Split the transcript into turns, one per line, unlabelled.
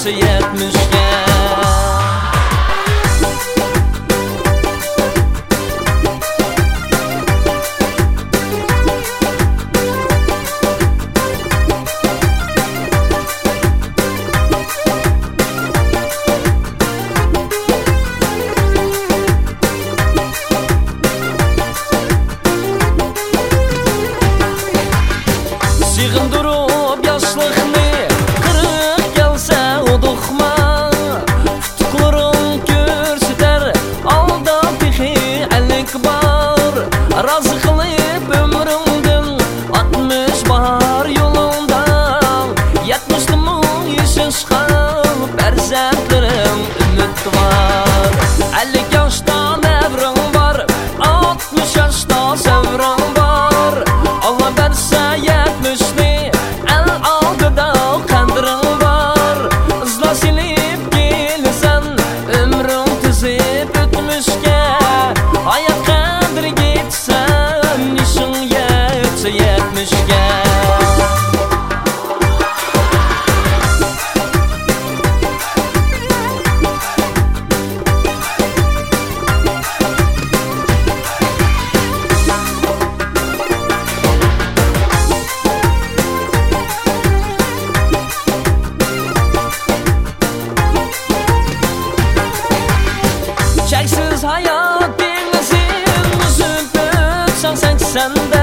yetse 70'ge. Sig'indirib yoshliqni qirq kelsa uduqma, tutuqlaring ko'rsatar olda tehi alik bor. Rozi qilib umrimdan 60 bahor yo'lingda, 70 ming yashashga farzandlarim umid bor. 50 yoshda nevring bor, 60 yoshda savring bor. Allah bersa 70'ni el aldıda qandiring bor. Izla silib kelsan umring tizib 70'ge. Hayat qadri yetsan ishing yetsa 70'ge. Çeksiz hayat denizin yüzüp ötsen 80'de.